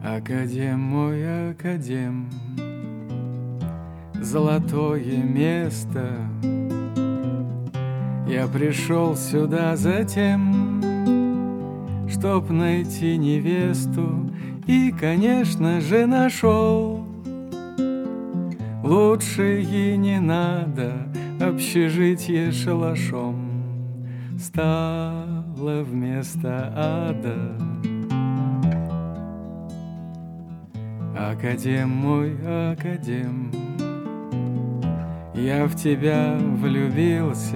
Академ мой, академ, золотое место. Я пришел сюда затем, чтоб найти невесту, и, конечно же, нашел. Лучше и не надо, общежитие шалашом стало вместо ада. Академ мой, академ, я в тебя влюбился,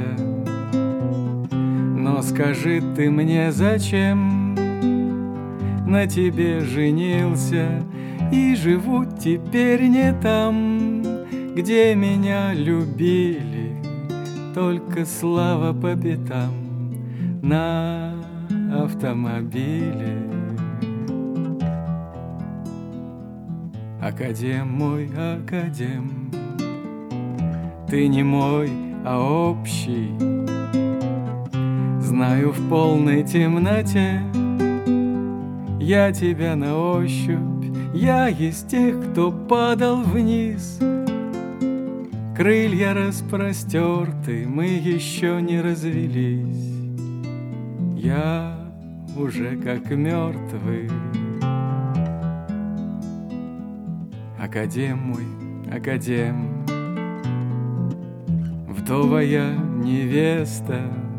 но скажи ты мне, зачем на тебе женился и живу теперь не там, где меня любили, только слава по пятам на автомобиле. Академ мой, академ, ты не мой, а общий. Знаю в полной темноте я тебя на ощупь. Я из тех, кто падал вниз. Крылья распростерты, мы еще не развелись. Я уже как мертвый. Академ мой, академ, вдовая невеста.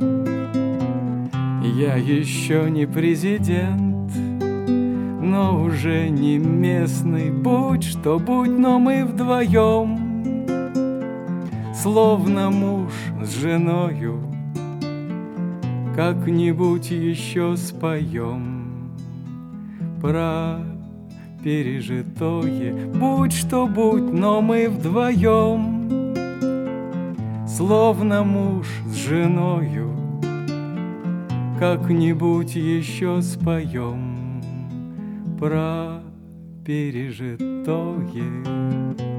Я еще не президент, но уже не местный. Будь что будь, но мы вдвоем, словно муж с женою, как-нибудь еще споем про пережитое. Будь что будь, но мы вдвоем, словно муж с женою, как-нибудь еще споем про пережитое.